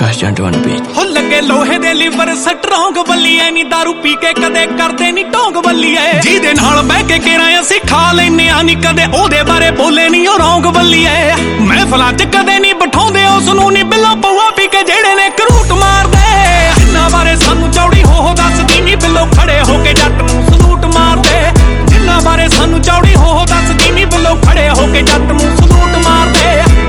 Gentleman beat. हो लगे लोहे दे लिवर स्ट्रोंग बल्लीए नी दारू पी के कदे करदे नी ढोंग बल्लीए जिहदे नाल बह के केरा असीं खा लैने आ नी कदे ओहदे बारे बोले नी ओ रौंग बल्लीए महफिलां च कदे नी बिठाउंदे उस नूं नी बिल्लो पौआ पी के जेड़े ने घरूट मारदे जिन्हां बारे सानू चौड़ी हो दसदी नी बिल्लो खड़े हो के जट नूं सलूट मारदे जिन्हां बारे सानू चौड़ी हो दसदी नी बिल्लो खड़े हो के जट नूं सलूट मारदे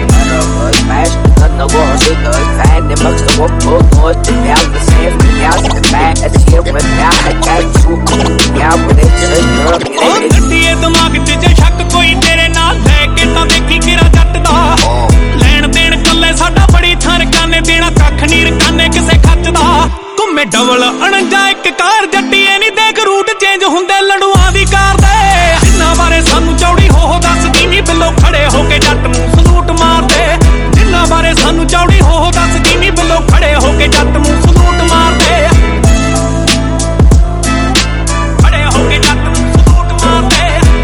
the war, she good, fat, they must have walked both the down the same, down the back, and she went down, I got you, down with it, just girl, ਗੱਡੀਏ ਦਿਮਾਗ 'ਚ ਜੇ ਸ਼ੱਕ ਕੋਈ ਤੇਰੇ ਨਾਲ ਲੈ ਕੇ ਤਾਂ ਦੇਖੀ ਕਿਹੜਾ ਜੱਟ ਦਾ ਲੈਣ ਦੇਣ ਕੱਲੇ ਸਾਡਾ ਬੜੀ ਥਾਂ ਰਕਾਨੇ ਦੇਣਾ ਕੱਖ ਨੀ ਰਕਾਨੇ ਕਿਸੇ ਖੱਚ ਦਾ ਘੁੰਮੇ ਡਬਲ 49 ਇੱਕ ਕਾਰ ਜੱਟੀਏ ਨੀ ਦੇਖ ਰੂਟ ਚੇਂਜ ਹੁੰਦੇ ਲੜੂਆਂ ਦੀ ਕਾਰ ਦੇ ਜਿੰਨਾ ਬਾਰੇ ਸਾਨੂੰ ਚੌੜੀ ਹੋ ਦੱਸਦੀ ਨੀ ਬਿੱਲੋ ਖੜੇ ਹੋ ਕੇ ਜੱਟ ਨੂੰ ਸਲੂਟ ਮਾਰਦੇ ਜਿੰਨਾ ਬਾਰੇ ਸਾਨੂੰ ਚੌੜੀ ਹੋ ਦੱਸਦੀ ਨੀ ਬਿੱਲੋ ਖੜੇ ਹੋ ਕੇ ਜੱਟ ਨੂੰ ਸਲੂਟ ਮਾਰਦੇ ਖੜੇ ਹੋ ਕੇ ਜੱਟ ਨੂੰ ਸਲੂਟ ਮਾਰਦੇ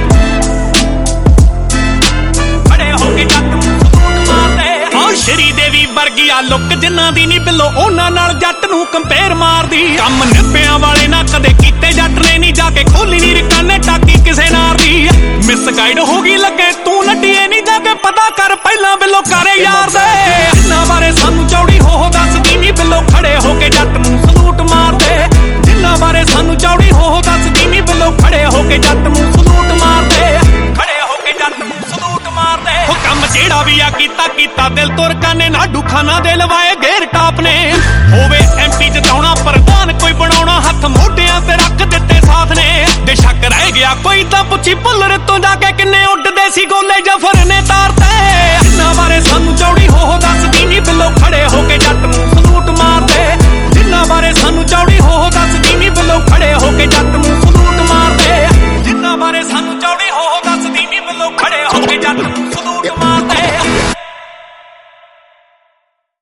ਖੜੇ ਹੋ ਕੇ ਜੱਟ ਨੂੰ ਸਲੂਟ ਮਾਰਦੇ ਆ ਸ਼੍ਰੀ ਦੇਵੀ ਵਰਗੀ ਆ ਲੁੱਕ ਜਿੰਨਾ ਦੀ ਨੀ ਬਿੱਲੋ ਉਹਨਾਂ ਨਾਲ ਜੱਟ ਨੂੰ ਕੰਪੇਅਰ ਮਾਰਦੀ ਕੰਮ ਨਿੱਪਿਆਂ ਵਾਲੇ ਨਾ ਕਦੇ ਕੀਤੇ ਜੱਟ ਨੇ ਨੀ ਜਾ ਕੇ ਖੋਲੀ ਨੀ ਰਕਾਨੇ ਟਾਕੀ ਕਿਸੇ ਨਾਰ ਦੀ ਮਿਸ ਗਾਈਡ ਹੋ ਗਈ ਲੱਗੇ ਤੂੰ ਨੱਡੀਏ ਨੀ ਜਾ ਕੇ ਪਤਾ ਕਰ ਪਹਿਲਾਂ ਬਿੱਲੋ ਕਰੇ ਯਾਰ